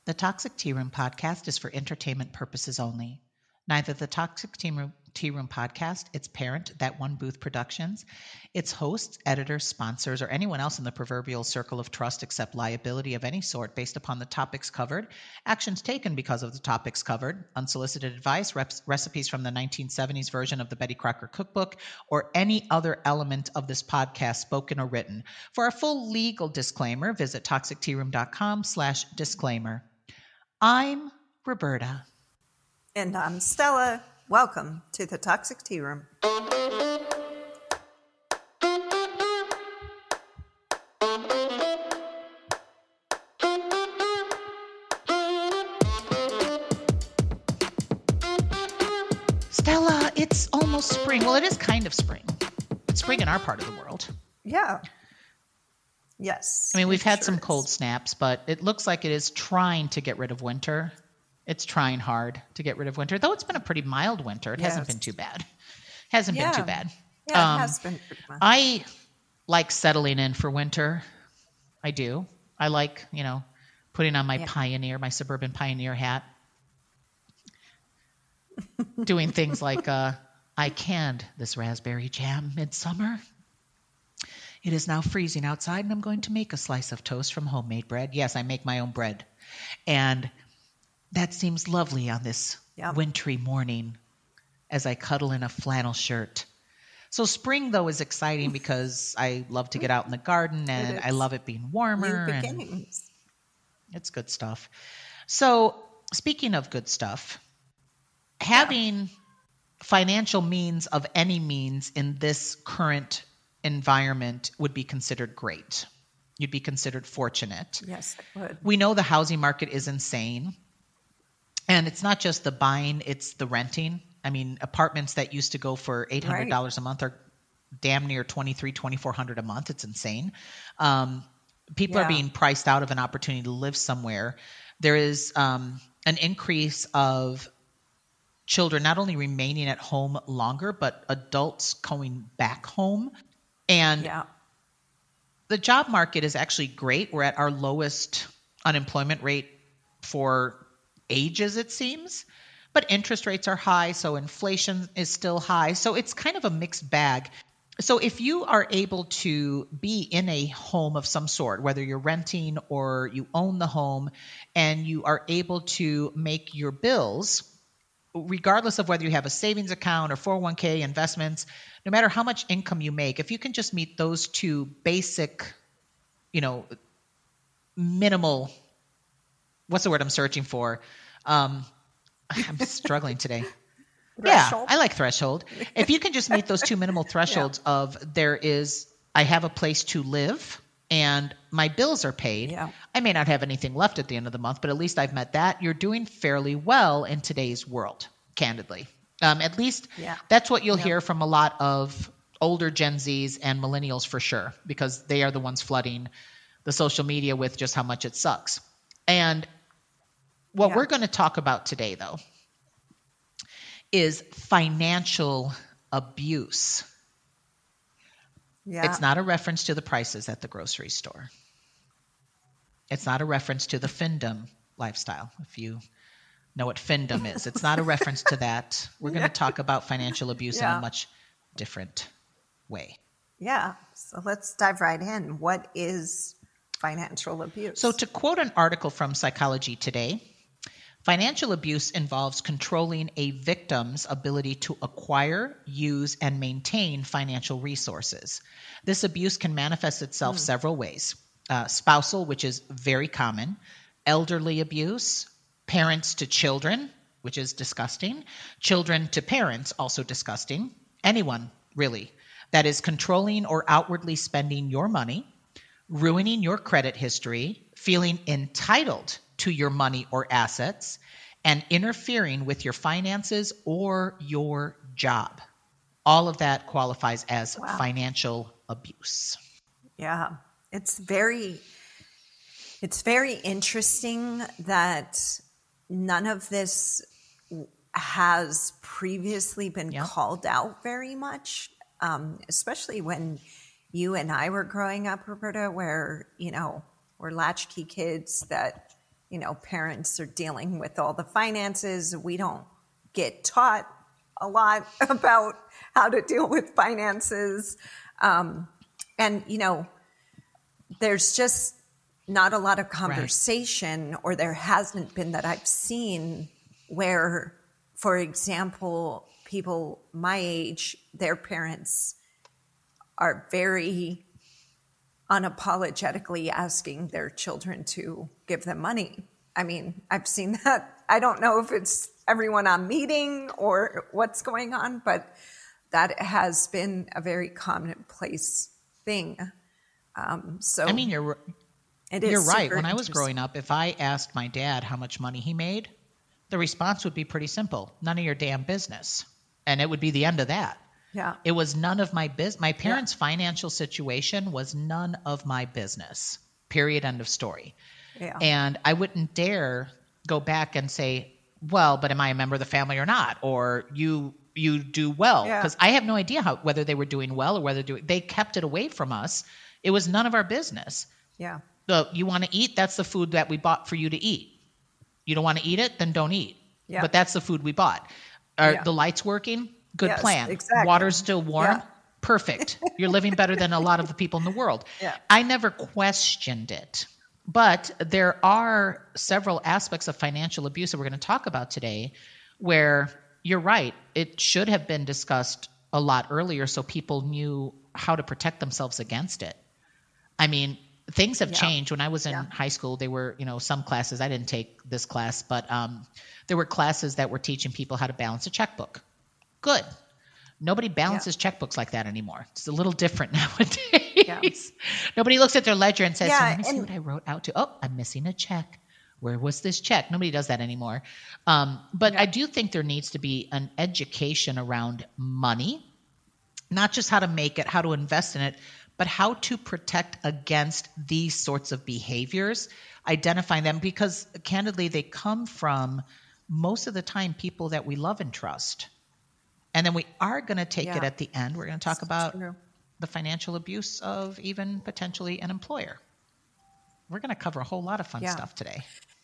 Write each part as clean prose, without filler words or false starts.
The Toxic Tea Room podcast is for entertainment purposes only. Neither the Toxic Tea Room podcast, its parent, That One Booth Productions, its hosts, editors, sponsors, or anyone else in the proverbial circle of trust accept liability of any sort based upon the topics covered, actions taken because of the topics covered, unsolicited advice, recipes from the 1970s version of the Betty Crocker cookbook, or any other element of this podcast, spoken or written. For a full legal disclaimer, visit toxictearoom.com/disclaimer. I'm Roberta. And I'm Stella. Welcome to the Toxic Tea Room. Stella, it's almost spring. Well, it is kind of spring. It's spring in our part of the world. Yeah. Yes. I mean, we've had some cold snaps, but it looks like it is trying to get rid of winter. It's trying hard to get rid of winter, though it's been a pretty mild winter. It hasn't been too bad. Been too bad. Yeah, it has been pretty mild. I like settling in for winter. I do. I like, putting on my my suburban pioneer hat. Doing things like, I canned this raspberry jam midsummer. It is now freezing outside, and I'm going to make a slice of toast from homemade bread. Yes, I make my own bread. And that seems lovely on this wintry morning as I cuddle in a flannel shirt. So spring, though, is exciting because I love to get out in the garden, and I love it being warmer. New beginnings. It's good stuff. So speaking of good stuff, having financial means of any means in this current environment would be considered great. You'd be considered fortunate. Yes, it would. We know the housing market is insane. And it's not just the buying, it's the renting. I mean, apartments that used to go for $800 a month are damn near $2,400 a month. It's insane. People are being priced out of an opportunity to live somewhere. There is an increase of children not only remaining at home longer, but adults going back home. And the job market is actually great. We're at our lowest unemployment rate for ages, it seems, but interest rates are high, so inflation is still high. So it's kind of a mixed bag. So if you are able to be in a home of some sort, whether you're renting or you own the home, and you are able to make your bills, regardless of whether you have a savings account or 401k investments, no matter how much income you make, if you can just meet those two basic, minimal, what's the word I'm searching for? I'm struggling today. Threshold. Yeah, I like threshold. If you can just meet those two minimal thresholds of I have a place to live and my bills are paid. Yeah. I may not have anything left at the end of the month, but at least I've met that. You're doing fairly well in today's world, candidly. At least that's what you'll hear from a lot of older Gen Zs and millennials for sure, because they are the ones flooding the social media with just how much it sucks. And what we're going to talk about today, though, is financial abuse. Yeah. It's not a reference to the prices at the grocery store. It's not a reference to the Findom lifestyle, if you know what Findom is. It's not a reference to that. We're going to talk about financial abuse in a much different way. Yeah. So let's dive right in. What is financial abuse? So to quote an article from Psychology Today, financial abuse involves controlling a victim's ability to acquire, use, and maintain financial resources. This abuse can manifest itself several ways. Spousal, which is very common, elderly abuse, parents to children, which is disgusting, children to parents, also disgusting, anyone really that is controlling or outwardly spending your money, ruining your credit history, feeling entitled to your money or assets, and interfering with your finances or your job. All of that qualifies as financial abuse. Yeah. It's very interesting that none of this has previously been called out very much, especially when you and I were growing up, Roberta, where, we're latchkey kids that parents are dealing with all the finances. We don't get taught a lot about how to deal with finances. And there's just not a lot of conversation, or there hasn't been that I've seen, where, for example, people my age, their parents are very unapologetically asking their children to give them money. I mean, I've seen that. I don't know if it's everyone on meeting or what's going on, but that has been a very commonplace thing. So I mean, you're right. When I was growing up, if I asked my dad how much money he made, the response would be pretty simple: none of your damn business. And it would be the end of that. Yeah. It was none of my business. My parents' financial situation was none of my business. Period. End of story. Yeah. And I wouldn't dare go back and say, well, but am I a member of the family or not? Or you do well. Because I have no idea whether they were doing well or whether they kept it away from us. It was none of our business. Yeah. So you want to eat? That's the food that we bought for you to eat. You don't want to eat it? Then don't eat. Yeah. But that's the food we bought. Are the lights working? Good plan. Exactly. Water's still warm? Yeah. Perfect. You're living better than a lot of the people in the world. Yeah. I never questioned it. But there are several aspects of financial abuse that we're going to talk about today where you're right. It should have been discussed a lot earlier so people knew how to protect themselves against it. I mean, things have changed. When I was in high school, there were, some classes. I didn't take this class, but there were classes that were teaching people how to balance a checkbook. Good. Nobody balances checkbooks like that anymore. It's a little different nowadays. Yeah. Nobody looks at their ledger and says, let me see what I wrote out to. Oh, I'm missing a check. Where was this check? Nobody does that anymore. But I do think there needs to be an education around money, not just how to make it, how to invest in it, but how to protect against these sorts of behaviors, identifying them, because candidly, they come from most of the time people that we love and trust. And then we are going to take it at the end. We're going to talk about the financial abuse of even potentially an employer. We're going to cover a whole lot of fun stuff today.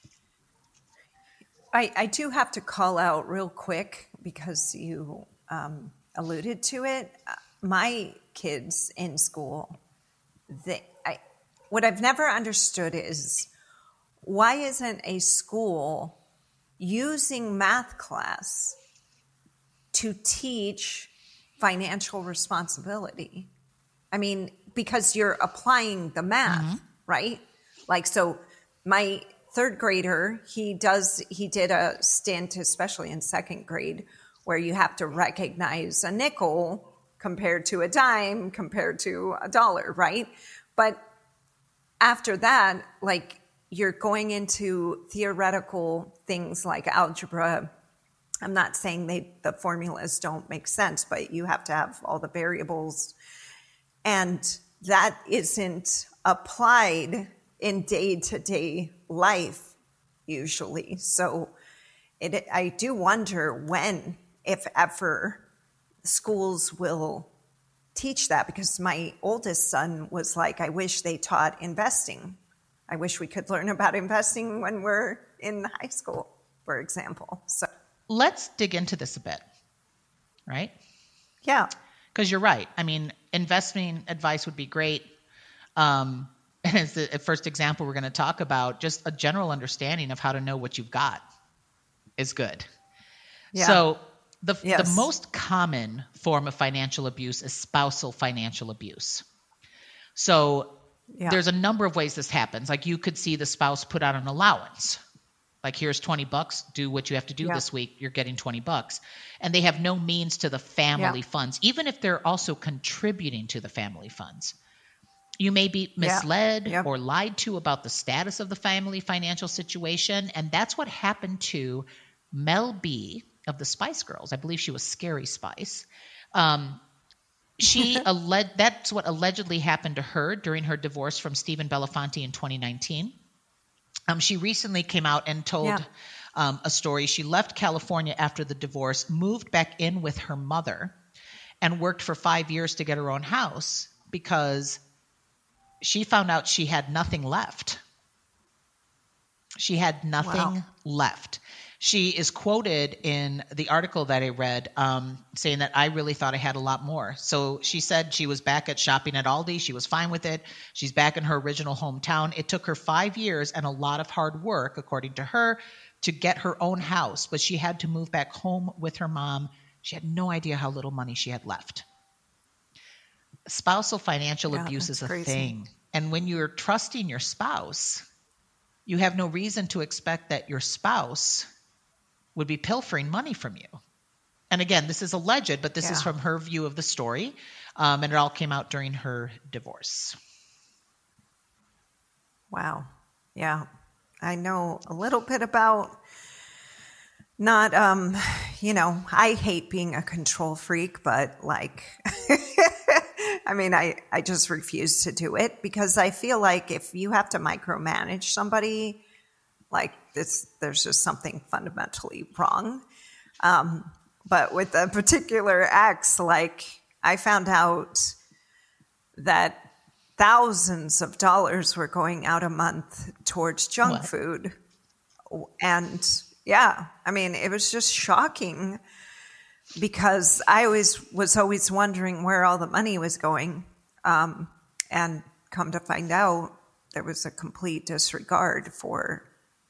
I do have to call out real quick because you alluded to it. My kids in school, what I've never understood is why isn't a school using math class to teach financial responsibility? I mean, because you're applying the math, right? Like, so my third grader, he did a stint, especially in second grade, where you have to recognize a nickel compared to a dime, compared to a dollar, right? But after that, like, you're going into theoretical things like algebra. I'm not saying the formulas don't make sense, but you have to have all the variables. And that isn't applied in day-to-day life usually. So I do wonder when, if ever, schools will teach that, because my oldest son was like, I wish they taught investing. I wish we could learn about investing when we're in high school, for example. So let's dig into this a bit, right? Yeah. Because you're right. I mean, investing advice would be great. And as the first example we're going to talk about, just a general understanding of how to know what you've got is good. Yeah. So the most common form of financial abuse is spousal financial abuse. So there's a number of ways this happens. Like, you could see the spouse put out an allowance. Like, here's $20, do what you have to do this week, you're getting $20. And they have no means to the family funds, even if they're also contributing to the family funds. You may be misled or lied to about the status of the family financial situation. And that's what happened to Mel B of the Spice Girls. I believe she was Scary Spice. That's what allegedly happened to her during her divorce from Stephen Belafonte in 2019. She recently came out and told a story. She left California after the divorce, moved back in with her mother, and worked for 5 years to get her own house because she found out she had nothing left. She had nothing Wow. left. She is quoted in the article that I read saying that I really thought I had a lot more. So she said she was back at shopping at Aldi. She was fine with it. She's back in her original hometown. It took her 5 years and a lot of hard work, according to her, to get her own house. But she had to move back home with her mom. She had no idea how little money she had left. Spousal financial abuse is a thing. And when you're trusting your spouse, you have no reason to expect that your spouse would be pilfering money from you. And again, this is alleged, but this is from her view of the story. And it all came out during her divorce. Wow. Yeah. I know a little bit about not, I hate being a control freak, but like, I mean, I just refuse to do it because I feel like if you have to micromanage somebody, like there's just something fundamentally wrong. But with a particular ex, like I found out that thousands of dollars were going out a month towards junk food. And yeah, I mean, it was just shocking because I was always wondering where all the money was going. And come to find out, there was a complete disregard for,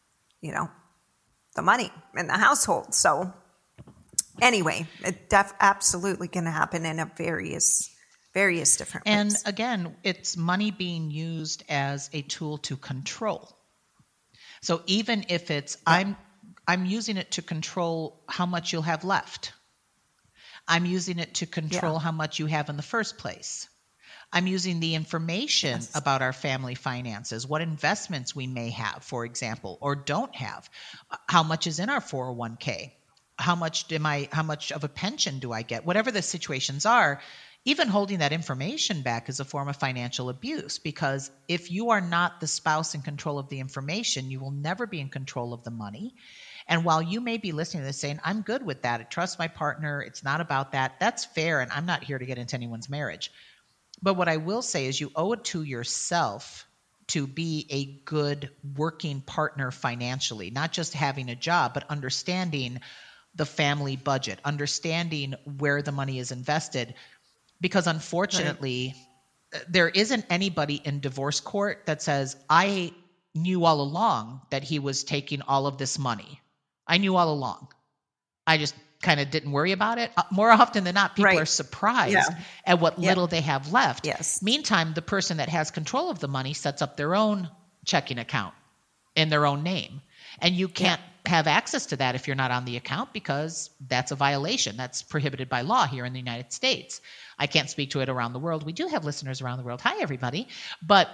the money in the household. So anyway, it absolutely going to happen in a various different ways. And again, it's money being used as a tool to control. So even if it's, I'm using it to control how much you'll have left. I'm using it to control how much you have in the first place. I'm using the information about our family finances, what investments we may have, for example, or don't have, how much is in our 401k, how much of a pension do I get, whatever the situations are. Even holding that information back is a form of financial abuse, because if you are not the spouse in control of the information, you will never be in control of the money. And while you may be listening to this saying, I'm good with that, I trust my partner, it's not about that, that's fair, and I'm not here to get into anyone's marriage. But what I will say is you owe it to yourself to be a good working partner financially, not just having a job, but understanding the family budget, understanding where the money is invested. Because unfortunately, there isn't anybody in divorce court that says, I knew all along that he was taking all of this money. I knew all along. I just kind of didn't worry about it. More often than not, people are surprised at what little they have left. Yes. Meantime, the person that has control of the money sets up their own checking account in their own name. And you can't have access to that if you're not on the account, because that's a violation. That's prohibited by law here in the United States. I can't speak to it around the world. We do have listeners around the world. Hi, everybody. But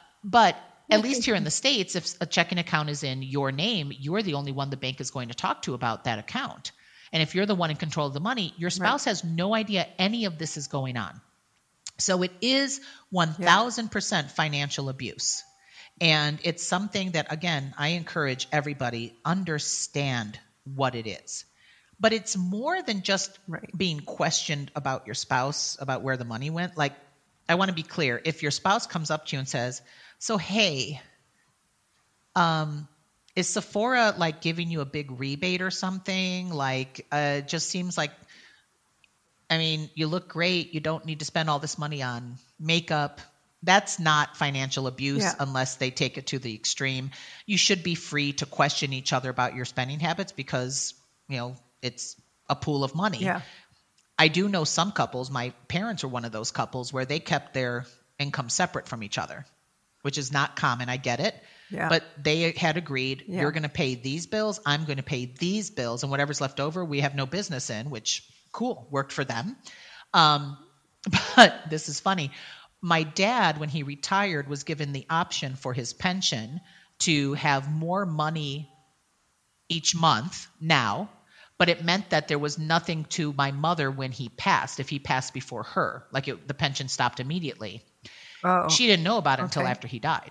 at least here in the States, if a checking account is in your name, you're the only one the bank is going to talk to about that account. And if you're the one in control of the money, your spouse has no idea any of this is going on. So it is 1,000% financial abuse. And it's something that, again, I encourage everybody, understand what it is. But it's more than just being questioned about your spouse, about where the money went. Like, I want to be clear. If your spouse comes up to you and says, so, hey, is Sephora like giving you a big rebate or something? Like, it just seems like, I mean, you look great. You don't need to spend all this money on makeup. That's not financial abuse unless they take it to the extreme. You should be free to question each other about your spending habits because, it's a pool of money. Yeah. I do know some couples, my parents were one of those couples where they kept their income separate from each other, which is not common. I get it. Yeah. But they had agreed, you're going to pay these bills, I'm going to pay these bills, and whatever's left over, we have no business in, which, cool, worked for them. But this is funny. My dad, when he retired, was given the option for his pension to have more money each month now, but it meant that there was nothing to my mother when he passed, if he passed before her. Like the pension stopped immediately. Oh, she didn't know about it until after he died.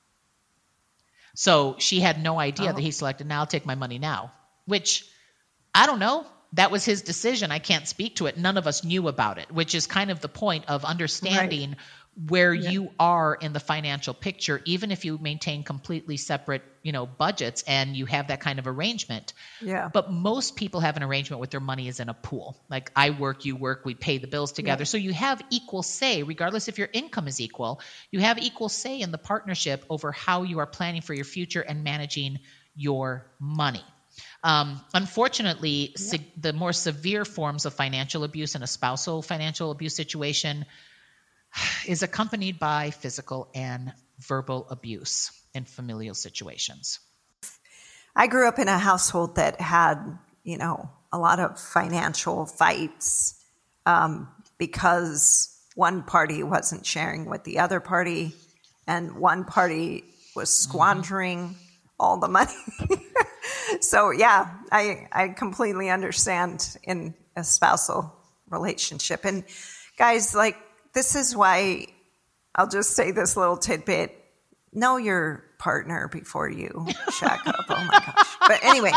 So she had no idea that he selected, now I'll take my money now, which I don't know. That was his decision. I can't speak to it. None of us knew about it, which is kind of the point of understanding where you are in the financial picture, even if you maintain completely separate, budgets and you have that kind of arrangement. Yeah. But most people have an arrangement with their money is in a pool. Like I work, you work, we pay the bills together. Yeah. So you have equal say, regardless if your income is equal, you have equal say in the partnership over how you are planning for your future and managing your money. Unfortunately, the more severe forms of financial abuse in a spousal financial abuse situation is accompanied by physical and verbal abuse in familial situations. I grew up in a household that had, a lot of financial fights because one party wasn't sharing with the other party and one party was squandering all the money. So, yeah, I completely understand in a spousal relationship. And guys, like, this is why I'll just say this little tidbit. Know your partner before you shack up. Oh, my gosh. But anyway.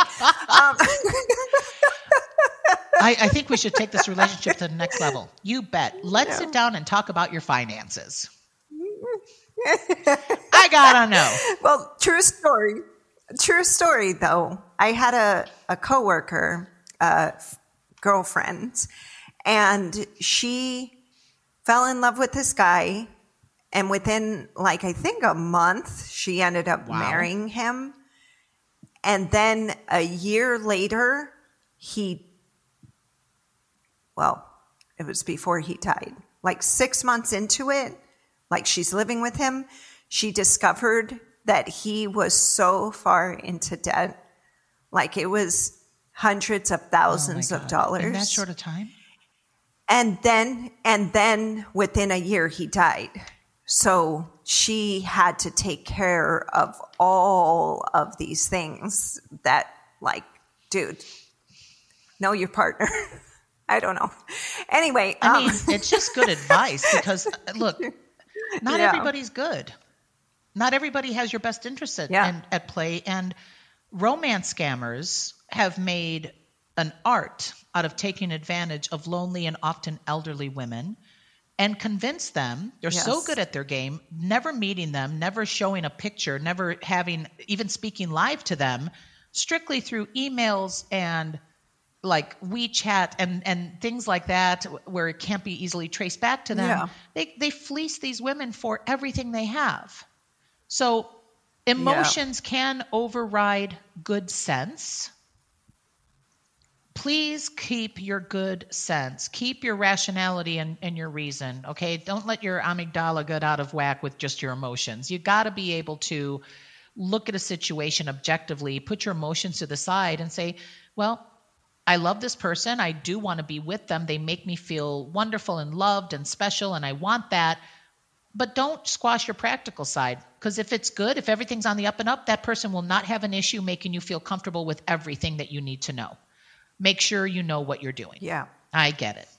I think we should take this relationship to the next level. You bet. Let's sit down and talk about your finances. I gotta know. Well, true story. True story, though. I had a coworker, girlfriend, and she fell in love with this guy. And within, I think a month, she ended up marrying him. And then a year later, it was before he died. 6 months into it, she's living with him, she discovered that he was so far into debt. It was hundreds of thousands of dollars. In that short of time? And then within a year, he died. So she had to take care of all of these things that, dude, know your partner. I don't know. Anyway. I mean, it's just good advice because, look, not everybody's good. Not everybody has your best interest at play. And romance scammers have made an art out of taking advantage of lonely and often elderly women and convince them they're so good at their game, never meeting them, never showing a picture, never even speaking live to them, strictly through emails and WeChat and things like that, where it can't be easily traced back to them. Yeah. They fleece these women for everything they have. So emotions can override good sense. Please keep your good sense. Keep your rationality and your reason, okay? Don't let your amygdala get out of whack with just your emotions. You got to be able to look at a situation objectively, put your emotions to the side and say, well, I love this person. I do want to be with them. They make me feel wonderful and loved and special, and I want that. But don't squash your practical side, because if it's good, if everything's on the up and up, that person will not have an issue making you feel comfortable with everything that you need to know. Make sure you know what you're doing. Yeah. I get it.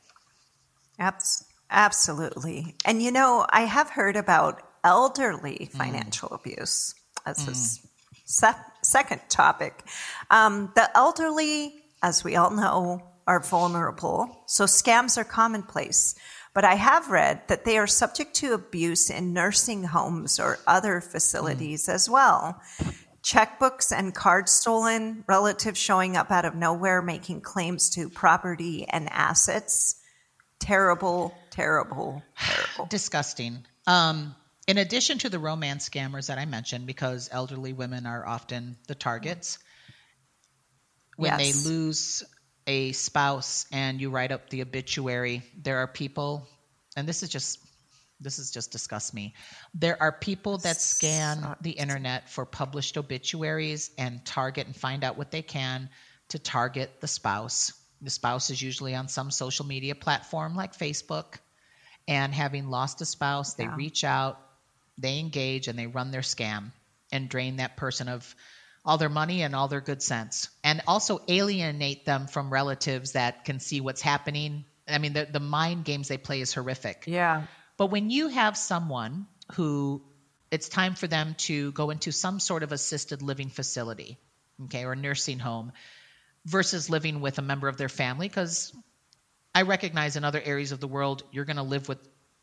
Absolutely. And, I have heard about elderly financial abuse as a second topic. The elderly, as we all know, are vulnerable. So scams are commonplace. But I have read that they are subject to abuse in nursing homes or other facilities as well. Checkbooks and cards stolen, relatives showing up out of nowhere making claims to property and assets. Terrible, terrible, terrible. Disgusting. In addition to the romance scammers that I mentioned, because elderly women are often the targets, when they lose a spouse and you write up the obituary, there are people, and this is just disgusts me. There are people that scan the internet for published obituaries and target and find out what they can to target the spouse. The spouse is usually on some social media platform like Facebook, and having lost a spouse, they reach out, they engage, and they run their scam and drain that person of all their money and all their good sense, and also alienate them from relatives that can see what's happening. I mean, the mind games they play is horrific. Yeah. But when you have someone who it's time for them to go into some sort of assisted living facility, okay, or nursing home, versus living with a member of their family, because I recognize in other areas of the world, you're going to live with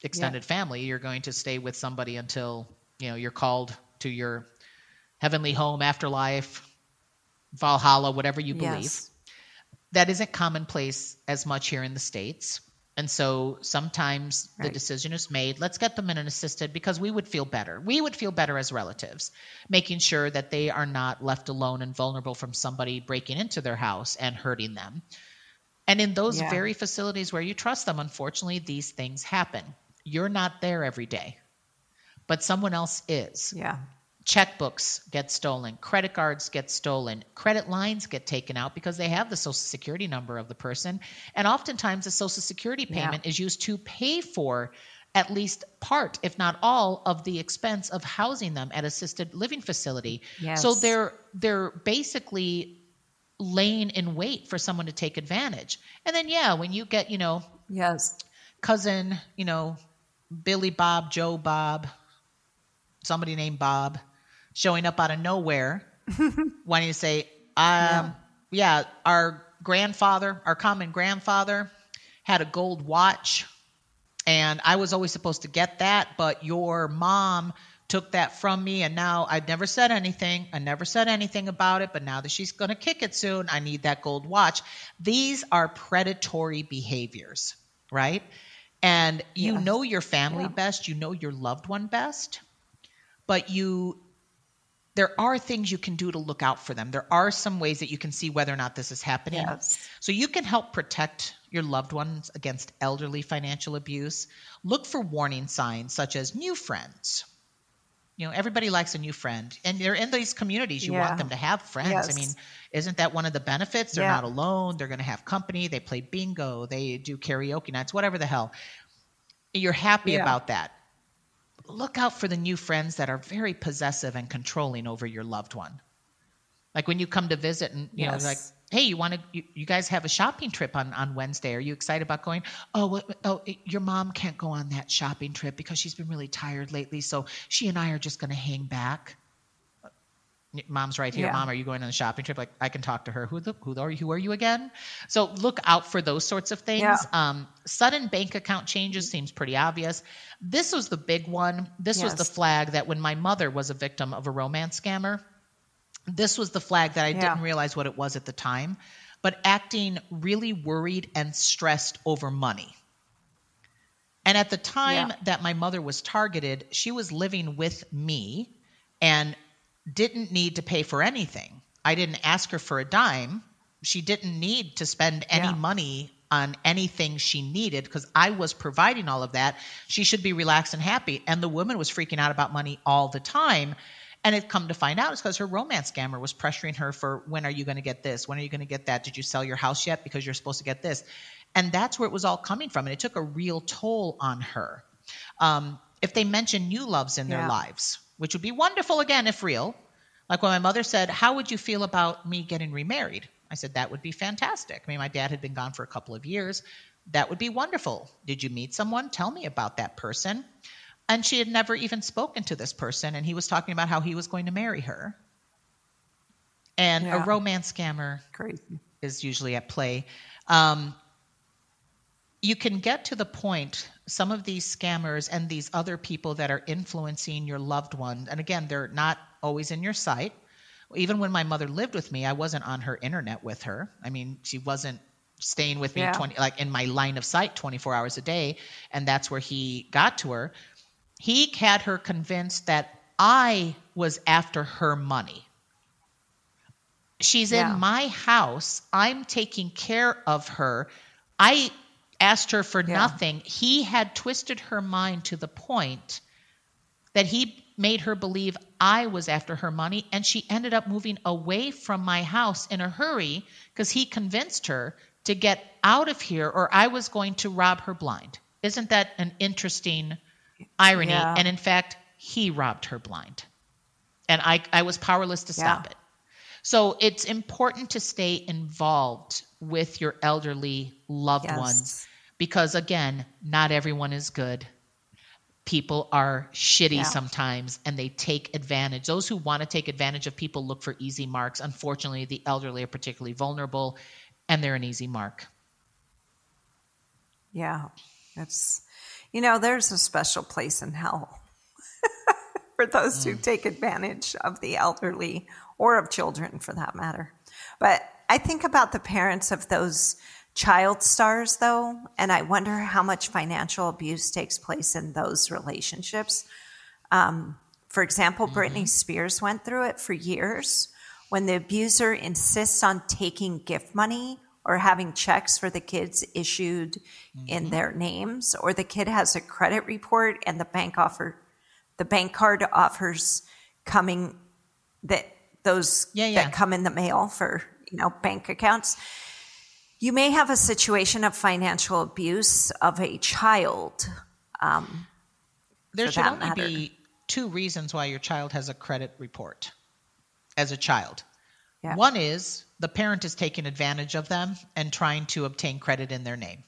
extended family. You're going to stay with somebody until, you're called to your heavenly home, afterlife, Valhalla, whatever you believe. Yes. That isn't commonplace as much here in the States. And so sometimes the decision is made, let's get them in an assisted because we would feel better. We would feel better as relatives, making sure that they are not left alone and vulnerable from somebody breaking into their house and hurting them. And in those very facilities where you trust them, unfortunately, these things happen. You're not there every day, but someone else is. Yeah. Checkbooks get stolen, credit cards get stolen, credit lines get taken out because they have the social security number of the person. And oftentimes the social security payment is used to pay for at least part, if not all, of the expense of housing them at assisted living facility. Yes. So they're basically laying in wait for someone to take advantage. And then, when you get, Yes. cousin, Billy Bob, Joe Bob, somebody named Bob, showing up out of nowhere, wanting to say, our common grandfather had a gold watch, and I was always supposed to get that, but your mom took that from me, and now I've never said anything. I never said anything about it, but now that she's going to kick it soon, I need that gold watch. These are predatory behaviors, right? And you know your family best, you know your loved one best, but there are things you can do to look out for them. There are some ways that you can see whether or not this is happening. Yes. So you can help protect your loved ones against elderly financial abuse. Look for warning signs such as new friends. Everybody likes a new friend. And they're in these communities. You want them to have friends. Yes. I mean, isn't that one of the benefits? They're not alone. They're going to have company. They play bingo. They do karaoke nights, whatever the hell. You're happy about that. Look out for the new friends that are very possessive and controlling over your loved one. Like when you come to visit and, like, hey, you guys have a shopping trip on Wednesday. Are you excited about going? Your mom can't go on that shopping trip because she's been really tired lately. So she and I are just going to hang back. Mom's right here. Mom, are you going on a shopping trip? Like, I can talk to her. Who are you again? So look out for those sorts of things. Sudden bank account changes seems pretty obvious. This was the big one. This was the flag that when my mother was a victim of a romance scammer, this was the flag that I didn't realize what it was at the time, but acting really worried and stressed over money. And at the time that my mother was targeted, she was living with me and didn't need to pay for anything. I didn't ask her for a dime. She didn't need to spend any money on anything she needed because I was providing all of that. She should be relaxed and happy. And the woman was freaking out about money all the time. And it come to find out it's because her romance scammer was pressuring her for, when are you going to get this? When are you going to get that? Did you sell your house yet? Because you're supposed to get this. And that's where it was all coming from. And it took a real toll on her. If they mention new loves in their lives, which would be wonderful again if real. Like when my mother said, how would you feel about me getting remarried? I said, that would be fantastic. I mean, my dad had been gone for a couple of years. That would be wonderful. Did you meet someone? Tell me about that person. And she had never even spoken to this person. And he was talking about how he was going to marry her. And a romance scammer is usually at play. You can get to the point, some of these scammers and these other people that are influencing your loved one, and again, they're not always in your sight. Even when my mother lived with me, I wasn't on her internet with her. I mean, she wasn't staying with me in my line of sight 24 hours a day, and that's where he got to her. He had her convinced that I was after her money. She's in my house. I'm taking care of her. I asked her for nothing. He had twisted her mind to the point that he made her believe I was after her money, and she ended up moving away from my house in a hurry because he convinced her to get out of here or I was going to rob her blind. Isn't that an interesting irony? Yeah. And in fact, he robbed her blind. And I was powerless to stop it. So it's important to stay involved with your elderly loved ones because, again, not everyone is good. People are shitty sometimes, and they take advantage. Those who want to take advantage of people look for easy marks. Unfortunately, the elderly are particularly vulnerable, and they're an easy mark. Yeah, that's There's a special place in hell for those who take advantage of the elderly or of children for that matter. But I think about the parents of those child stars, though, and I wonder how much financial abuse takes place in those relationships. For example, Britney Spears went through it for years when the abuser insists on taking gift money or having checks for the kids issued in their names, or the kid has a credit report and the bank card offers coming that come in the mail for bank accounts. You may have a situation of financial abuse of a child. There should only be 2 reasons why your child has a credit report as a child. Yeah. One is the parent is taking advantage of them and trying to obtain credit in their name.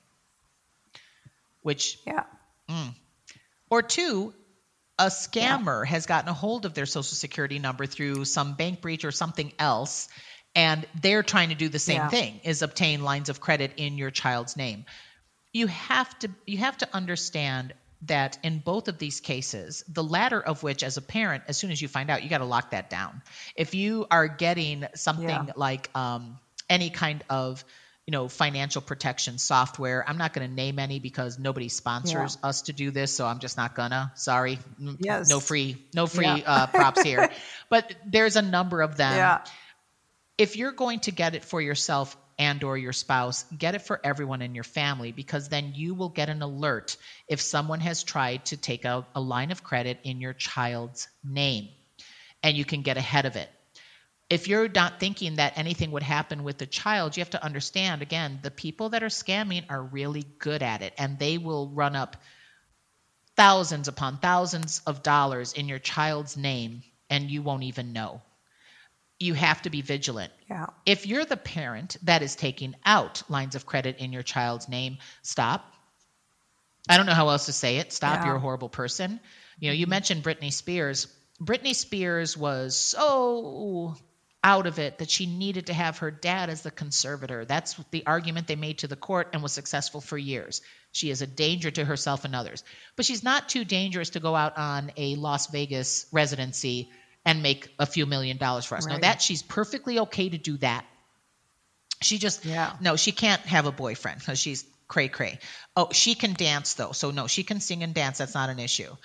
Or 2, a scammer has gotten a hold of their Social Security number through some bank breach or something else, and they're trying to do the same thing, is obtain lines of credit in your child's name. You have to understand that in both of these cases, the latter of which, as a parent, as soon as you find out, you got to lock that down. If you are getting something like any kind of financial protection software, I'm not going to name any because nobody sponsors us to do this, so I'm just not gonna. Sorry, no free props here. But there's a number of them. Yeah. If you're going to get it for yourself and or your spouse, get it for everyone in your family, because then you will get an alert if someone has tried to take out a line of credit in your child's name, and you can get ahead of it. If you're not thinking that anything would happen with the child, you have to understand, again, the people that are scamming are really good at it, and they will run up thousands upon thousands of dollars in your child's name, and you won't even know. You have to be vigilant. Yeah. If you're the parent that is taking out lines of credit in your child's name, stop. I don't know how else to say it. Stop. Yeah. You're a horrible person. You mentioned Britney Spears. Britney Spears was so out of it that she needed to have her dad as the conservator. That's the argument they made to the court, and was successful for years. She is a danger to herself and others. But she's not too dangerous to go out on a Las Vegas residency and make a few $1 million for us. Right. Now that she's perfectly okay to do that. She just, no, she can't have a boyfriend because she's cray-cray. Oh, she can dance though. So no, she can sing and dance. That's not an issue.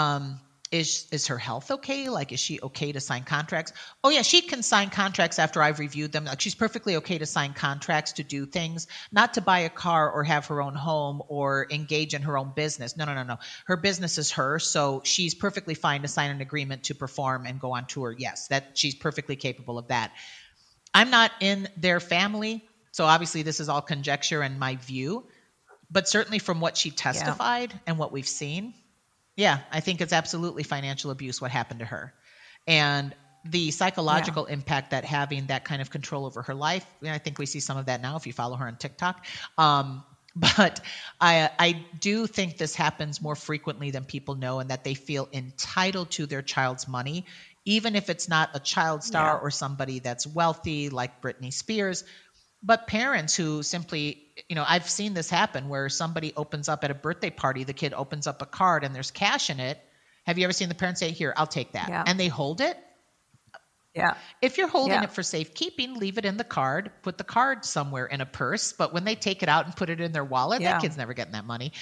Is her health okay? Like, is she okay to sign contracts? Oh yeah, she can sign contracts after I've reviewed them. Like, she's perfectly okay to sign contracts to do things, not to buy a car or have her own home or engage in her own business. No. Her business is hers, so she's perfectly fine to sign an agreement to perform and go on tour. Yes, that she's perfectly capable of that. I'm not in their family, so obviously this is all conjecture and my view, but certainly from what she testified and what we've seen, I think it's absolutely financial abuse what happened to her. And the psychological impact that having that kind of control over her life, I think we see some of that now if you follow her on TikTok. But I do think this happens more frequently than people know, and that they feel entitled to their child's money, even if it's not a child star or somebody that's wealthy like Britney Spears. But parents who simply, I've seen this happen where somebody opens up at a birthday party, the kid opens up a card and there's cash in it. Have you ever seen the parents say, here, I'll take that? Yeah. And they hold it? Yeah. If you're holding it for safekeeping, leave it in the card, put the card somewhere in a purse. But when they take it out and put it in their wallet, that kid's never getting that money.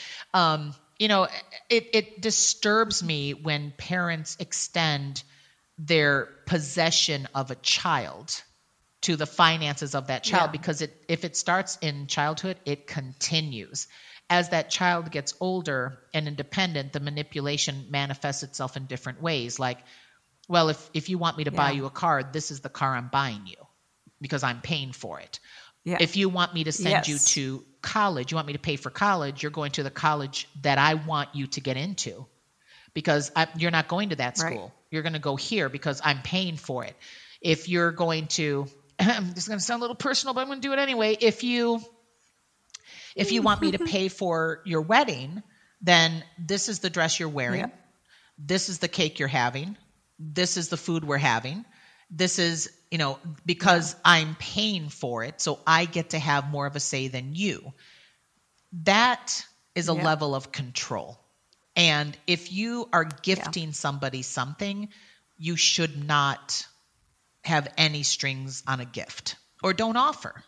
It disturbs me when parents extend their possession of a child to the finances of that child, because if it starts in childhood, it continues. As that child gets older and independent, the manipulation manifests itself in different ways. Like, well, if you want me to buy you a car, this is the car I'm buying you because I'm paying for it. Yeah. If you want me to send you to college, you want me to pay for college, you're going to the college that I want you to get into, because you're not going to that school. Right. You're going to go here because I'm paying for it. If you're going to, this is going to sound a little personal, but I'm going to do it anyway. If you want me to pay for your wedding, then this is the dress you're wearing. Yeah. This is the cake you're having. This is the food we're having. This is, because I'm paying for it, so I get to have more of a say than you. That is a level of control. And if you are gifting somebody something, you should not have any strings on a gift, or don't offer.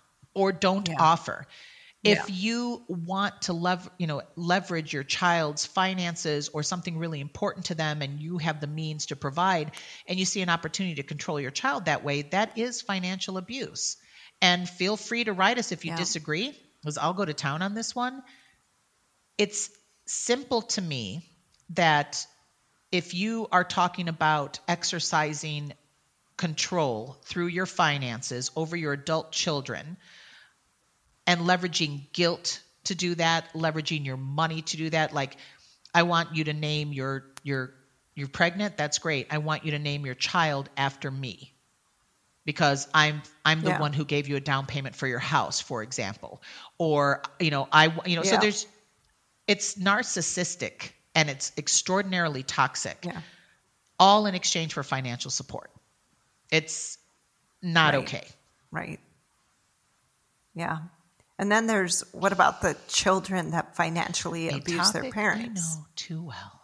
If you want to leverage your child's finances or something really important to them, and you have the means to provide, and you see an opportunity to control your child that way, that is financial abuse. And feel free to write us if you disagree, because I'll go to town on this one. It's simple to me that if you are talking about exercising control through your finances over your adult children and leveraging guilt to do that, leveraging your money to do that, like, I want you to name you're pregnant, that's great. I want you to name your child after me, because I'm the one who gave you a down payment for your house, for example. Or, so it's narcissistic and it's extraordinarily toxic, all in exchange for financial support. It's not okay. Right. Yeah. And then what about the children that financially abuse their parents? I know too well.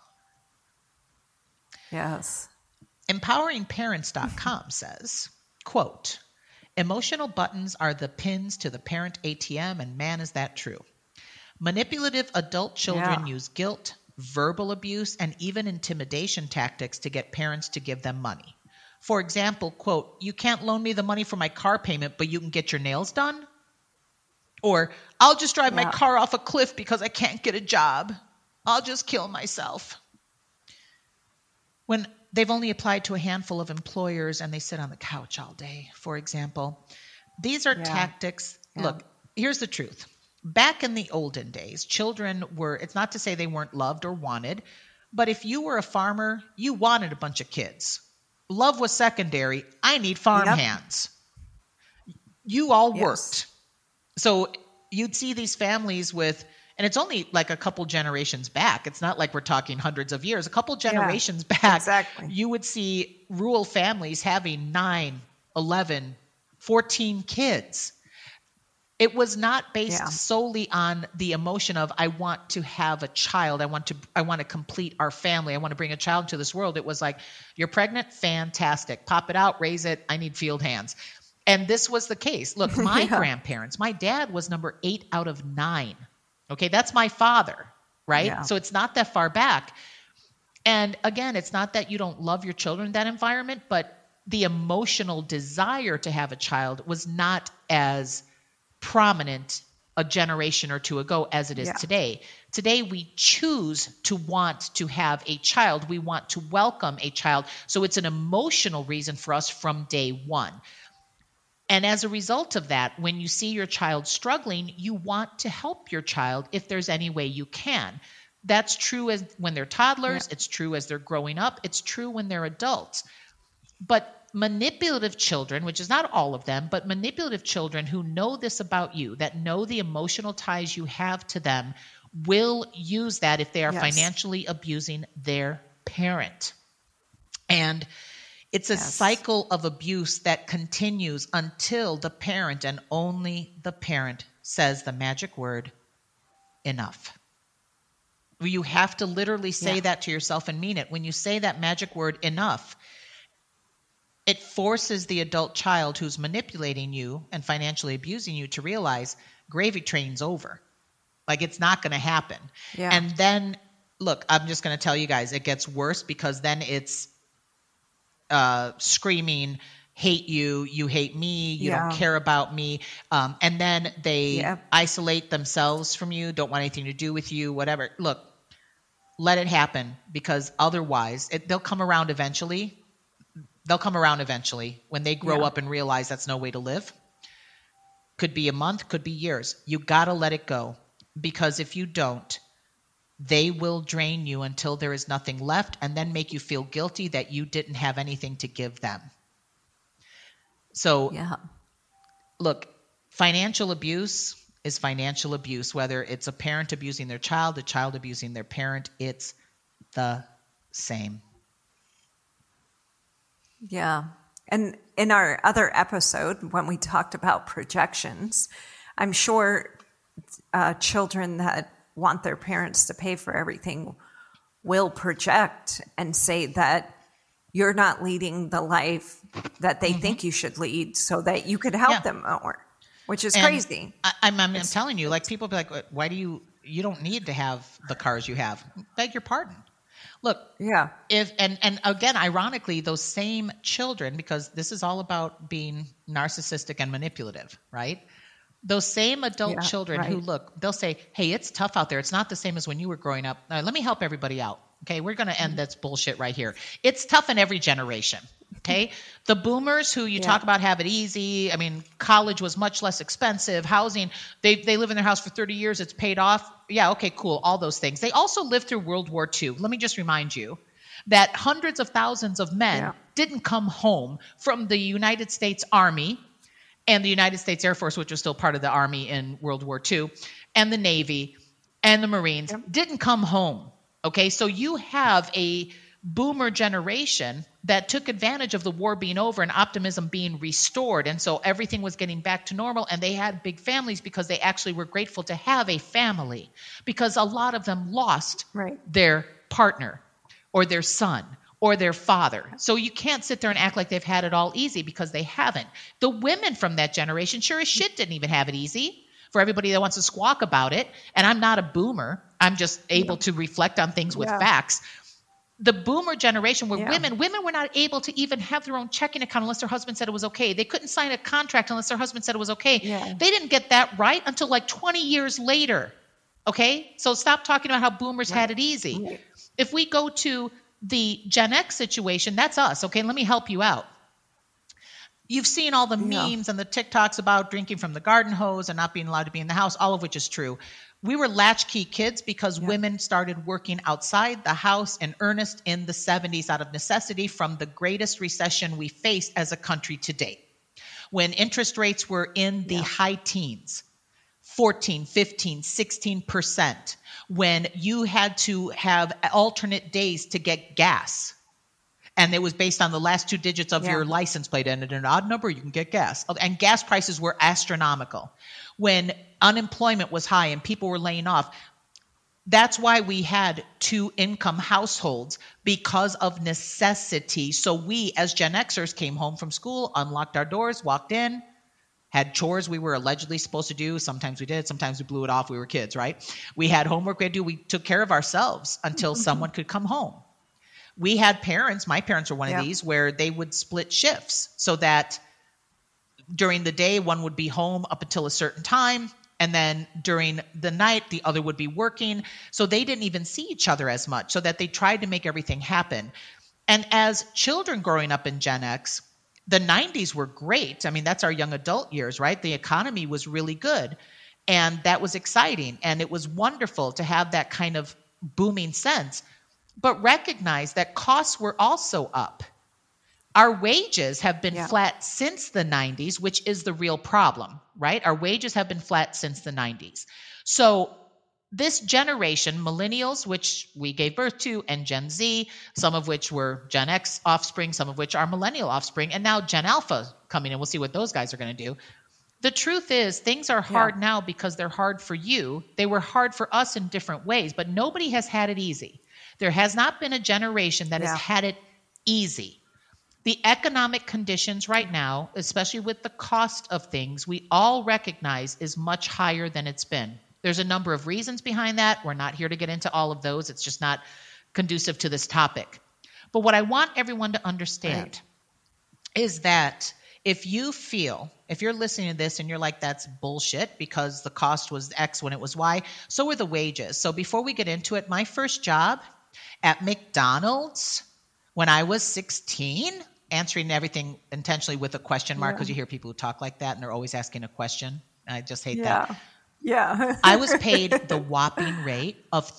Yes. EmpoweringParents.com says, quote, emotional buttons are the pins to the parent ATM, and man, is that true. Manipulative adult children use guilt, verbal abuse, and even intimidation tactics to get parents to give them money. For example, quote, you can't loan me the money for my car payment, but you can get your nails done? Or, I'll just drive my car off a cliff because I can't get a job. I'll just kill myself. When they've only applied to a handful of employers and they sit on the couch all day, for example. These are tactics. Look, here's the truth. Back in the olden days, children it's not to say they weren't loved or wanted, but if you were a farmer, you wanted a bunch of kids. Love was secondary. I need farm hands. You all worked. So you'd see these families and it's only like a couple generations back. It's not like we're talking hundreds of years. A couple generations back, you would see rural families having 9, 11, 14 kids. It was not based solely on the emotion of, I want to have a child. I want to complete our family. I want to bring a child into this world. It was like, you're pregnant? Fantastic. Pop it out, raise it. I need field hands. And this was the case. Look, my grandparents, my dad was number 8 out of 9. Okay, that's my father, right? Yeah. So it's not that far back. And again, it's not that you don't love your children in that environment, but the emotional desire to have a child was not as prominent a generation or two ago as it is today. Today, we choose to want to have a child. We want to welcome a child. So it's an emotional reason for us from day one. And as a result of that, when you see your child struggling, you want to help your child if there's any way you can. That's true when they're toddlers. It's true as they're growing up. It's true when they're adults. But manipulative children, which is not all of them, but manipulative children who know this about you, that know the emotional ties you have to them, will use that if they are financially abusing their parent. And it's a cycle of abuse that continues until the parent, and only the parent, says the magic word, enough. You have to literally say that to yourself and mean it. When you say that magic word, enough, it forces the adult child who's manipulating you and financially abusing you to realize gravy train's over. Like, it's not going to happen. Yeah. And then, look, I'm just going to tell you guys, it gets worse, because then it's screaming, hate you, you hate me, you don't care about me. And then they isolate themselves from you, don't want anything to do with you, whatever. Look, let it happen, because otherwise they'll come around eventually. They'll come around eventually when they grow up and realize that's no way to live. Could be a month, could be years. You got to let it go, because if you don't, they will drain you until there is nothing left, and then make you feel guilty that you didn't have anything to give them. So, look, financial abuse is financial abuse, whether it's a parent abusing their child, a child abusing their parent, it's the same. Yeah. And in our other episode, when we talked about projections, I'm sure children that want their parents to pay for everything will project and say that you're not leading the life that they think you should lead so that you could help them more, which is crazy. I'm telling you, like, people be like, why do you don't need to have the cars you have. Beg your pardon. Look, and again, ironically, those same children, because this is all about being narcissistic and manipulative, right? Those same adult children who they'll say, hey, it's tough out there. It's not the same as when you were growing up. Let me help everybody out. Okay, we're going to end this bullshit right here. It's tough in every generation. Okay, the boomers who you talk about have it easy. I mean, college was much less expensive. Housing, they live in their house for 30 years. It's paid off. Yeah, okay, cool. All those things. They also lived through World War II. Let me just remind you that hundreds of thousands of men didn't come home from the United States Army and the United States Air Force, which was still part of the Army in World War II, and the Navy and the Marines didn't come home. Okay, so you have a boomer generation that took advantage of the war being over and optimism being restored. And so everything was getting back to normal, and they had big families because they actually were grateful to have a family, because a lot of them lost their partner or their son or their father. So you can't sit there and act like they've had it all easy, because they haven't. The women from that generation sure as shit didn't even have it easy. For everybody that wants to squawk about it, and I'm not a boomer, I'm just able to reflect on things with facts. The boomer generation were women were not able to even have their own checking account unless their husband said it was okay. They couldn't sign a contract unless their husband said it was okay. They didn't get that right until like 20 years later. Okay? So stop talking about how boomers had it easy. If we go to the Gen X situation, that's us. Okay? Let me help you out. You've seen all the memes and the TikToks about drinking from the garden hose and not being allowed to be in the house, all of which is true. We were latchkey kids because women started working outside the house in earnest in the 70s out of necessity from the greatest recession we faced as a country to date, when interest rates were in the high teens, 14, 15, 16%, when you had to have alternate days to get gas. And it was based on the last two digits of your license plate, and at an odd number, you can get gas. And gas prices were astronomical. When unemployment was high and people were laying off, that's why we had two-income households, because of necessity. So we, as Gen Xers, came home from school, unlocked our doors, walked in, had chores we were allegedly supposed to do. Sometimes we did. Sometimes we blew it off. We were kids, right? We had homework we had to do. We took care of ourselves until someone could come home. We had parents, my parents were one of these, where they would split shifts so that during the day, one would be home up until a certain time, and then during the night, the other would be working. So they didn't even see each other as much, so that they tried to make everything happen. And as children growing up in Gen X, the 90s were great. I mean, that's our young adult years, right? The economy was really good, and that was exciting. And it was wonderful to have that kind of booming sense. But recognize that costs were also up. Our wages have been flat since the 90s, which is the real problem, right? Our wages have been flat since the 90s. So this generation, millennials, which we gave birth to, and Gen Z, some of which were Gen X offspring, some of which are millennial offspring, and now Gen Alpha coming in. We'll see what those guys are going to do. The truth is, things are hard now because they're hard for you. They were hard for us in different ways, but nobody has had it easy. There has not been a generation that has had it easy. The economic conditions right now, especially with the cost of things, we all recognize is much higher than it's been. There's a number of reasons behind that. We're not here to get into all of those. It's just not conducive to this topic. But what I want everyone to understand is that if you're listening to this and you're like, that's bullshit because the cost was X when it was Y, so were the wages. So before we get into it, my first job at McDonald's when I was 16, answering everything intentionally with a question mark, because you hear people who talk like that and they're always asking a question. I just hate that. Yeah. I was paid the whopping rate of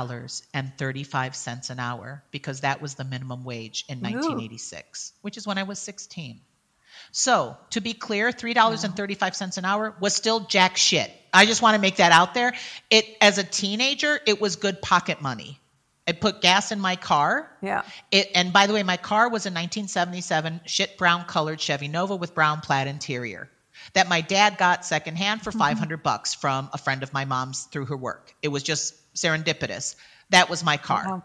$3.35 an hour, because that was the minimum wage in 1986, which is when I was 16. So to be clear, $3.35 an hour was still jack shit. I just want to make that out there. As a teenager, it was good pocket money. I put gas in my car. And by the way, my car was a 1977 shit brown colored Chevy Nova with brown plaid interior that my dad got secondhand for $500 from a friend of my mom's through her work. It was just serendipitous. That was my car.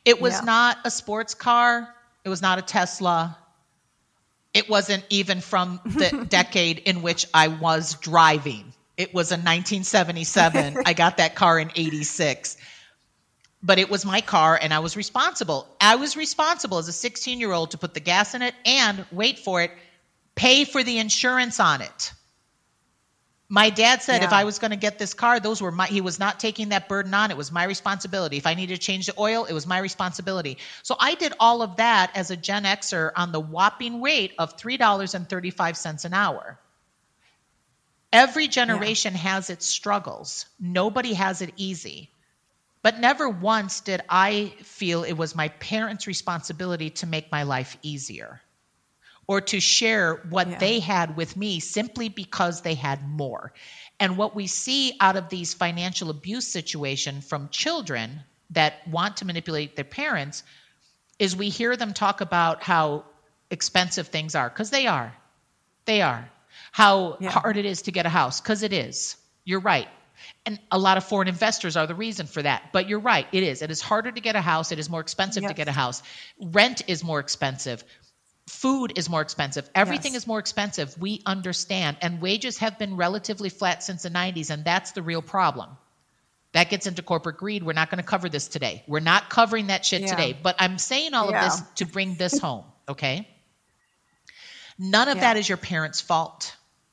It was not a sports car. It was not a Tesla. It wasn't even from the decade in which I was driving. It was a 1977. I got that car in 86. But it was my car, and I was responsible. I was responsible as a 16-year-old to put the gas in it and, wait for it, pay for the insurance on it. My dad said if I was going to get this car, he was not taking that burden on. It was my responsibility. If I needed to change the oil, it was my responsibility. So I did all of that as a Gen Xer on the whopping rate of $3.35 an hour. Every generation has its struggles. Nobody has it easy. But never once did I feel it was my parents' responsibility to make my life easier or to share what they had with me simply because they had more. And what we see out of these financial abuse situations from children that want to manipulate their parents is we hear them talk about how expensive things are, because they are. They are. How hard it is to get a house, because it is. You're right. And a lot of foreign investors are the reason for that. But you're right. It is. It is harder to get a house. It is more expensive to get a house. Rent is more expensive. Food is more expensive. Everything is more expensive. We understand. And wages have been relatively flat since the 90s. And that's the real problem. That gets into corporate greed. We're not going to cover this today. We're not covering that shit today. But I'm saying all of this to bring this home. Okay? None of that is your parents' fault.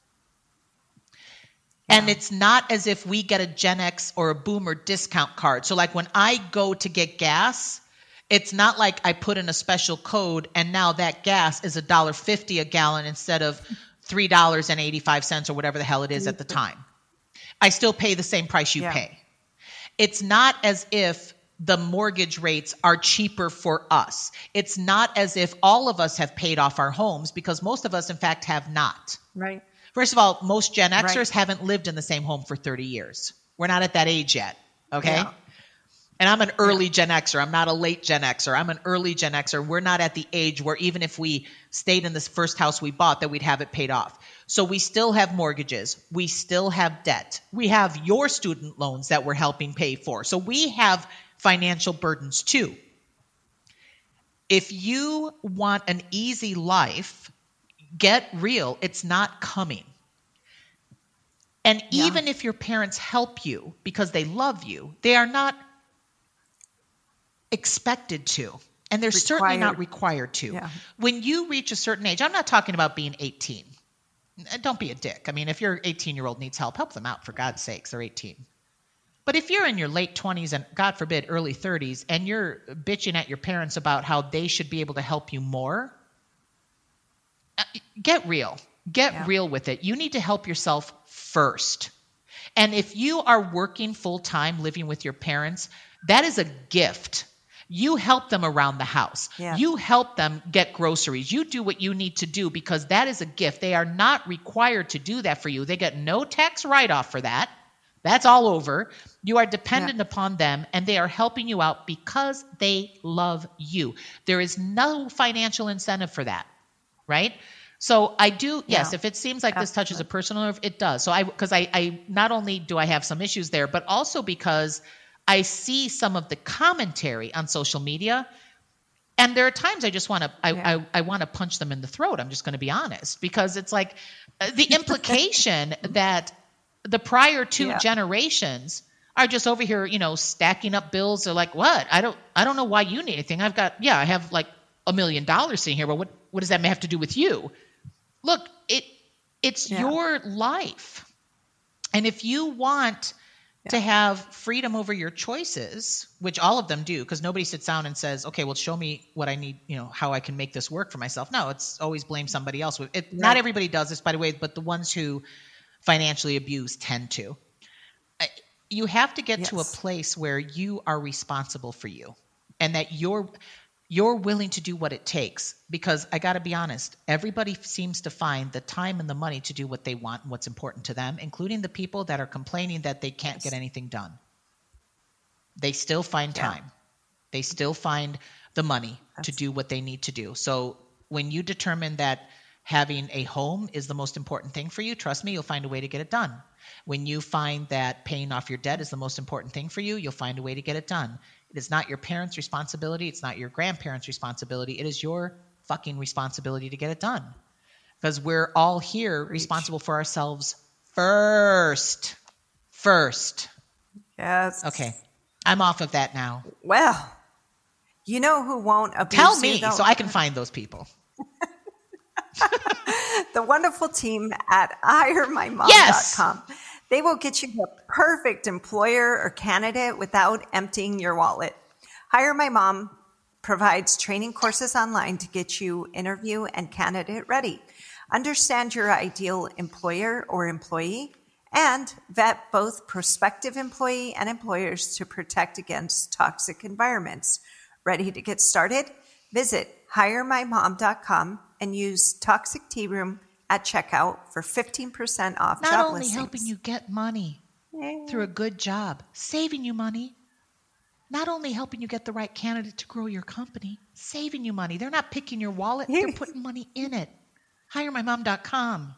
And it's not as if we get a Gen X or a Boomer discount card. So like when I go to get gas, it's not like I put in a special code and now that gas is $1.50 a gallon instead of $3.85 or whatever the hell it is at the time. I still pay the same price you pay. It's not as if the mortgage rates are cheaper for us. It's not as if all of us have paid off our homes, because most of us, in fact, have not. Right. First of all, most Gen Xers haven't lived in the same home for 30 years. We're not at that age yet, okay? Yeah. And I'm an early Gen Xer. I'm not a late Gen Xer. I'm an early Gen Xer. We're not at the age where even if we stayed in this first house we bought, that we'd have it paid off. So we still have mortgages. We still have debt. We have your student loans that we're helping pay for. So we have financial burdens too. If you want an easy life, get real. It's not coming. And even if your parents help you because they love you, they are not expected to. And they're certainly not required to. Yeah. When you reach a certain age, I'm not talking about being 18. Don't be a dick. I mean, if your 18-year-old needs help them out, for God's sakes. They're 18. But if you're in your late 20s and, God forbid, early 30s, and you're bitching at your parents about how they should be able to help you more, get real. Get real with it. You need to help yourself first. And if you are working full-time, living with your parents, that is a gift. You help them around the house. Yeah. You help them get groceries. You do what you need to do because that is a gift. They are not required to do that for you. They get no tax write-off for that. That's all over. You are dependent upon them, and they are helping you out because they love you. There is no financial incentive for that, right? So I do, yes, if it seems like this touches a personal nerve, it does. So because I not only do I have some issues there, but also because I see some of the commentary on social media, and there are times I just want to, I want to punch them in the throat. I'm just going to be honest, because it's like the implication that the prior two generations are just over here, stacking up bills. They're like, what? I don't know why you need anything. I have like $1 million sitting here, but what does that have to do with you? Look, it's your life. And if you want to have freedom over your choices, which all of them do, because nobody sits down and says, okay, well, show me what I need, how I can make this work for myself. No, it's always blame somebody else. Not everybody does this, by the way, but the ones who financially abuse tend to. You have to get to a place where you are responsible for you, and that you're willing to do what it takes. Because I got to be honest, everybody seems to find the time and the money to do what they want and what's important to them, including the people that are complaining that they can't get anything done. They still find time. They still find the money to do what they need to do. So when you determine that Having a home is the most important thing for you. Trust me, you'll find a way to get it done. When you find that paying off your debt is the most important thing for you, you'll find a way to get it done. It is not your parents' responsibility. It's not your grandparents' responsibility. It is your fucking responsibility to get it done. Because we're all here responsible for ourselves first. Yes. Okay. I'm off of that now. Well, you know who won't abuse Tell me you, though? so I can find those people. The wonderful team at hiremymom.com. Yes. They will get you the perfect employer or candidate without emptying your wallet. Hire My Mom provides training courses online to get you interview and candidate ready. Understand your ideal employer or employee and vet both prospective employee and employers to protect against toxic environments. Ready to get started? Visit hiremymom.com and use Toxic Tea Room at checkout for 15% off Not job only listings. helping you get money through a good job, saving you money, not only helping you get the right candidate to grow your company, saving you money. They're not picking your wallet. They're putting money in it. hiremymom.com.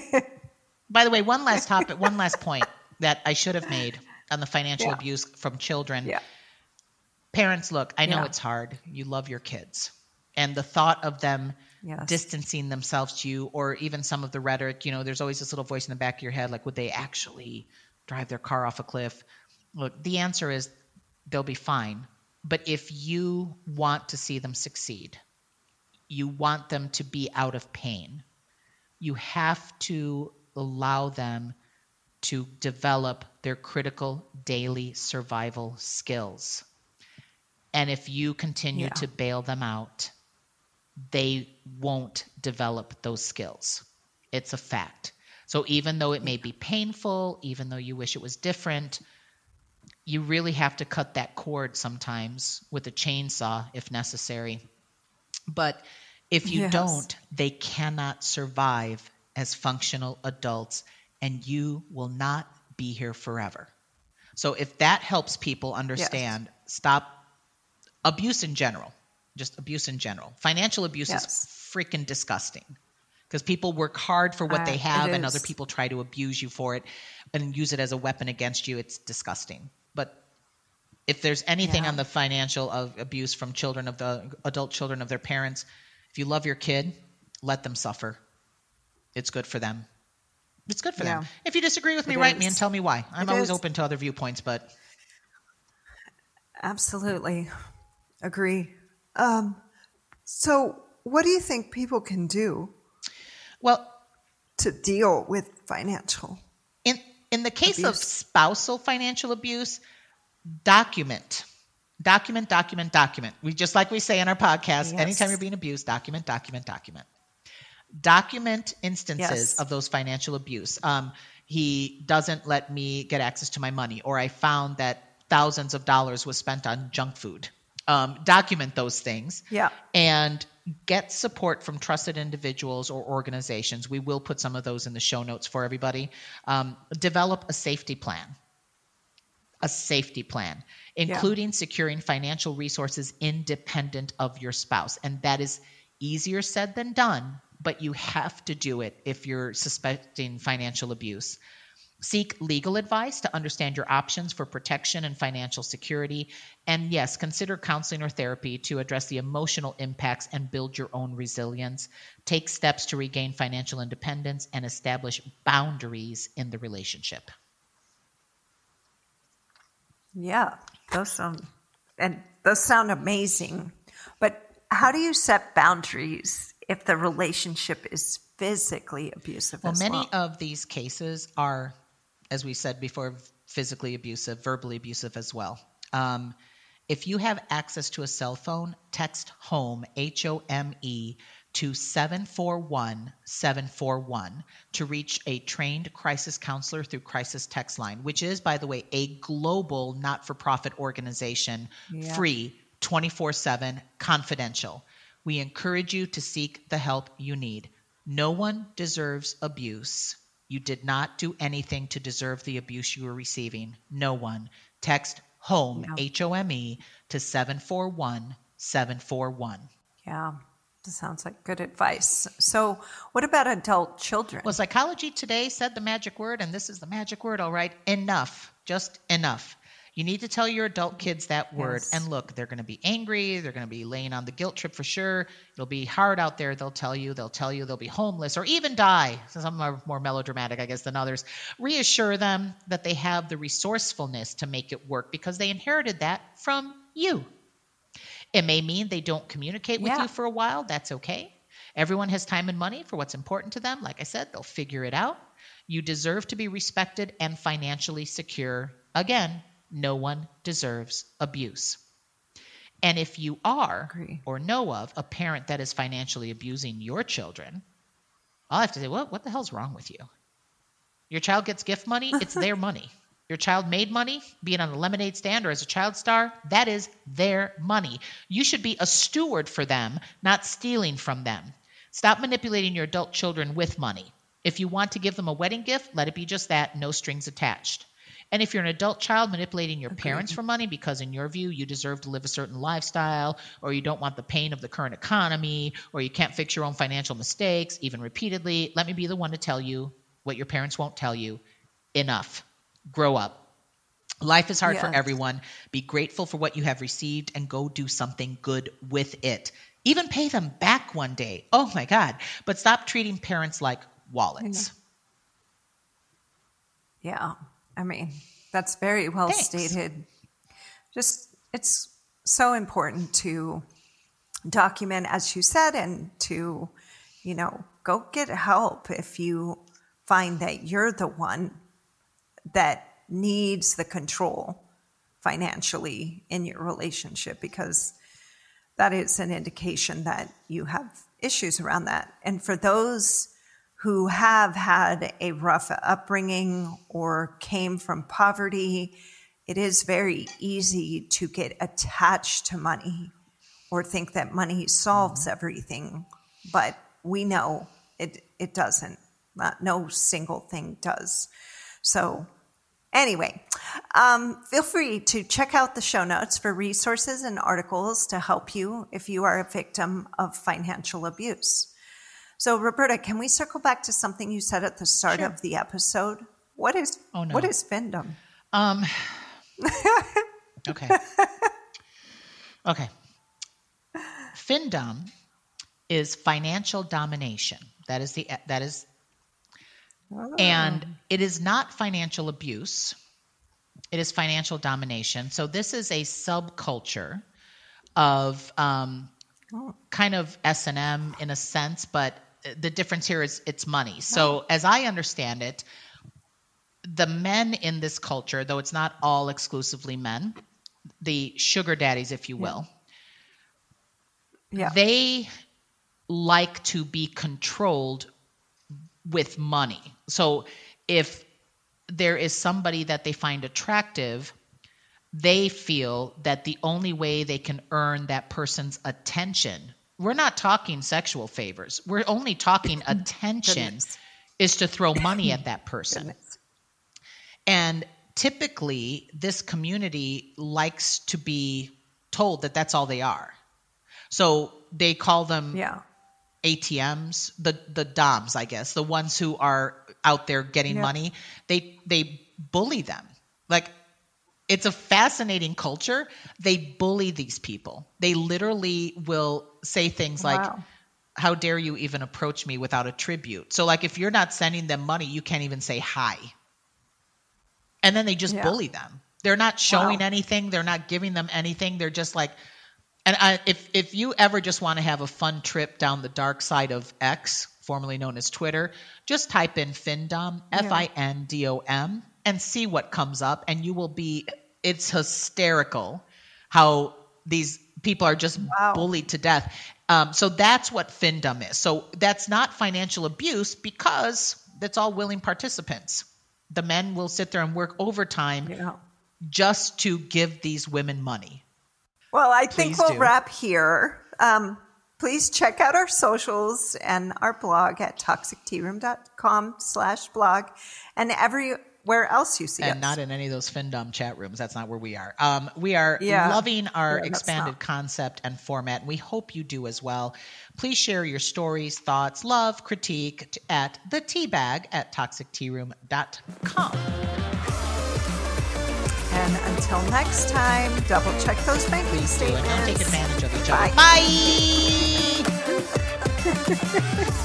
By the way, one last point that I should have made on the financial abuse from children. Yeah. Parents, look, I know it's hard. You love your kids. And the thought of them distancing themselves to you, or even some of the rhetoric, there's always this little voice in the back of your head, like, would they actually drive their car off a cliff? Look, the answer is they'll be fine. But if you want to see them succeed, you want them to be out of pain, you have to allow them to develop their critical daily survival skills. And if you continue to bail them out, they won't develop those skills. It's a fact. So even though it may be painful, even though you wish it was different, you really have to cut that cord sometimes with a chainsaw if necessary. But if you don't, they cannot survive as functional adults, and you will not be here forever. So if that helps people understand, stop abuse in general, just abuse in general. Financial abuse is freaking disgusting because people work hard for what they have and other people try to abuse you for it and use it as a weapon against you. It's disgusting. But if there's anything on the financial abuse from children of the adult children of their parents, if you love your kid, let them suffer. It's good for them. It's good for them. If you disagree with me, write me and tell me why. I'm always open to other viewpoints, but. Absolutely. Agree. So what do you think people can do to deal with financial in the case abuse? Of spousal financial abuse, document. We just like we say in our podcast, anytime you're being abused, document. Document instances of those financial abuse. He doesn't let me get access to my money, or I found that thousands of dollars was spent on junk food. Document those things and get support from trusted individuals or organizations. We will put some of those in the show notes for everybody. Develop a safety plan, including securing financial resources independent of your spouse. And that is easier said than done, but you have to do it if you're suspecting financial abuse. Seek legal advice to understand your options for protection and financial security. And yes, consider counseling or therapy to address the emotional impacts and build your own resilience. Take steps to regain financial independence and establish boundaries in the relationship. Yeah, those sound amazing. But how do you set boundaries if the relationship is physically abusive as well? Many of these cases are, as we said before, physically abusive, verbally abusive as well. If you have access to a cell phone, text HOME, HOME, to 741-741 to reach a trained crisis counselor through Crisis Text Line, which is, by the way, a global not-for-profit organization, free, 24/7, confidential. We encourage you to seek the help you need. No one deserves abuse. You did not do anything to deserve the abuse you were receiving. No one. Text HOME, HOME, to 741-741. Yeah. Sounds like good advice. So what about adult children? Well, Psychology Today said the magic word, and this is the magic word, all right. Enough. Just enough. You need to tell your adult kids that word. Yes. And look, they're going to be angry. They're going to be laying on the guilt trip for sure. It'll be hard out there. They'll tell you they'll be homeless or even die. Some are more melodramatic, I guess, than others. Reassure them that they have the resourcefulness to make it work because they inherited that from you. It may mean they don't communicate with you for a while. That's okay. Everyone has time and money for what's important to them. Like I said, they'll figure it out. You deserve to be respected and financially secure. Again, no one deserves abuse. And if you are or know of a parent that is financially abusing your children, I'll have to say, what the hell's wrong with you? Your child gets gift money. It's their money. Your child made money, being on a lemonade stand or as a child star, that is their money. You should be a steward for them, not stealing from them. Stop manipulating your adult children with money. If you want to give them a wedding gift, let it be just that, no strings attached. And if you're an adult child manipulating your parents for money because in your view you deserve to live a certain lifestyle, or you don't want the pain of the current economy, or you can't fix your own financial mistakes, even repeatedly, let me be the one to tell you what your parents won't tell you. Enough. Grow up. Life is hard for everyone. Be grateful for what you have received and go do something good with it. Even pay them back one day. Oh my God. But stop treating parents like wallets. Yeah. I mean, that's very well stated. Just, it's so important to document, as you said, and to, go get help if you find that you're the one that needs the control financially in your relationship, because that is an indication that you have issues around that. And for those who have had a rough upbringing or came from poverty, it is very easy to get attached to money or think that money solves everything. But we know it doesn't. No single thing does. So anyway, feel free to check out the show notes for resources and articles to help you if you are a victim of financial abuse. So, Roberta, can we circle back to something you said at the start of the episode? What is FinDom? Okay. FinDom is financial domination. And it is not financial abuse. It is financial domination. So this is a subculture of kind of S&M in a sense, but the difference here is it's money. So as I understand it, the men in this culture, though it's not all exclusively men, the sugar daddies, if you will, they like to be controlled with money. So if there is somebody that they find attractive, they feel that the only way they can earn that person's attention, we're not talking sexual favors, we're only talking attention, is to throw money at that person. And typically this community likes to be told that that's all they are. So they call them ATMs, the DOMs, I guess, the ones who are out there getting money. They bully them. Like, it's a fascinating culture. They bully these people. They literally will say things like, how dare you even approach me without a tribute? So like, if you're not sending them money, you can't even say hi. And then they just bully them. They're not showing anything. They're not giving them anything. They're just like, and if you ever just want to have a fun trip down the dark side of X, formerly known as Twitter, just type in FinDom, FINDOM, and see what comes up. And you will it's hysterical how these people are just bullied to death. So that's what FinDom is. So that's not financial abuse because that's all willing participants. The men will sit there and work overtime just to give these women money. Well, I think we'll wrap here. Please check out our socials and our blog at toxictearoom.com/blog. And where else you see and us. not in any of those FinDom chat rooms. That's not where we are. We are loving our expanded concept and format, and we hope you do as well. Please share your stories, thoughts, love, critique at theteabag@toxictearoom.com. And until next time, double check those banking statements. Don't take advantage of each other. Bye.